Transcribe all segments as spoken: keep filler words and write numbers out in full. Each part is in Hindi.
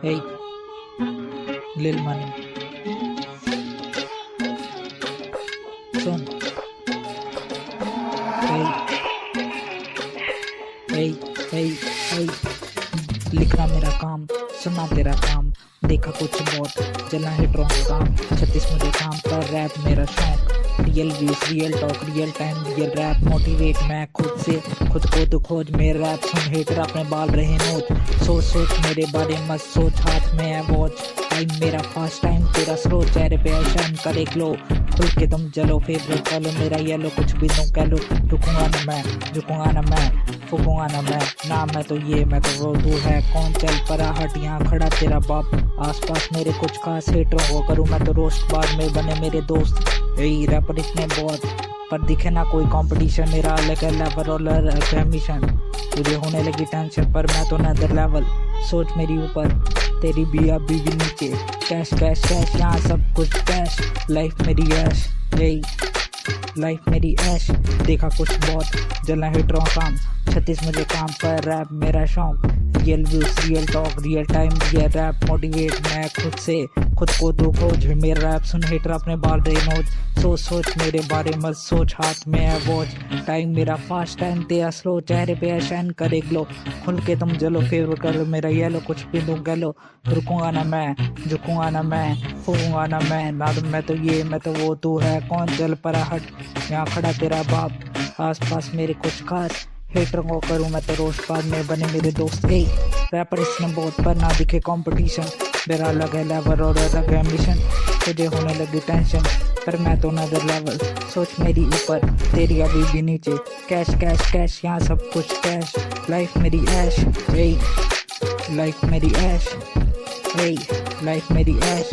Hey, Lil Money, सुन। Hey, hey, hey, hey, लिखना मेरा काम, सुनना तेरा काम, देखा कुछ बहुत, चला है ड्रॉन्ग काम, छत्तीस मुझे काम कर रैप मेरा शौक, real views real talk real time real rap motivate मैं खुद से खुद को तो खोज मेरा रैप सुन हेटर अपने बाल रहे नोच, सोच सोच मेरे बारे मत सोच, हाथ में है वॉच, टाइम मेरा फास्ट टाइम तेरा स्लो, चेहरे पे शाइन करे ग्लो, खुल के तुम चलो फेवरेट चलो मेरा येलो, कुछ भी तुम कह लो, रुकूंगा ना मैं झुकूंगा ना मैं फूकूंगा ना मैं, ना मैं तो ये मैं तो वो तू है कौन, चल परा हट यहाँ खड़ा तेरा बाप, आसपास मेरे कुछ खास हेटरों को करूँ मैं तो रोस्ट, बाद में बने मेरे दोस्त, यही रैपर इतने बहुत पर दिखे ना कोई कंपटीशन, मेरा अलग है लेवल और मिशन, तुझे होने लगी टेंशन पर मैं तो नदर लेवल, सोच मेरी ऊपर तेरी भी अभी भी नीचे, कैश कैश कैश यहाँ सब कुछ कैश, लाइफ मेरी ऐश, यही लाइफ मेरी ऐश, देखा कुछ बहुत जला हिटरों काम, छत्तीस मुझे काम पर रैप मेरा शौक, real views real talk real time real rap motivate मैं खुद से खुद को तो खोज, मेरा रैप सुन हिटर अपने बाल रे नोच, सोच सोच मेरे बारे मत सोच, हाथ में है वॉच, टाइम मेरा फास्ट टाइम तेरा स्लो, चेहरे पे शाइन करे ग्लो, खुल के तुम जलो फेवर कर लो मेरा येलो, कुछ भी तुम कह लो, रुकूंगा ना मैं झुकूंगा ना मैं फूकूंगा ना मैं, ना तो मैं तो ये मैं तो वो तू है कौन, चल परा हट यहाँ खड़ा तेरा बाप, आसपास मेरे कुछ खास हेटरों को करूँ मैं तो रोस्ट, बाद में बने मेरे दोस्त, ए रैपर इसने बहुत पर ना दिखे कंपटीशन, मेरा अलग है लेवल और अलग है मिशन, तुझे होने लगी टेंशन पर मैं तो नदर लेवल, सोच मेरी ऊपर तेरी अभी भी नीचे, कैश कैश कैश यहाँ सब कुछ कैश, लाइफ मेरी ऐश, ए लाइफ मेरी ऐश, ए लाइफ मेरी ऐश,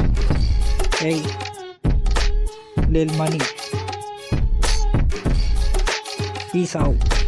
ए लिल मनी, पीस आउट।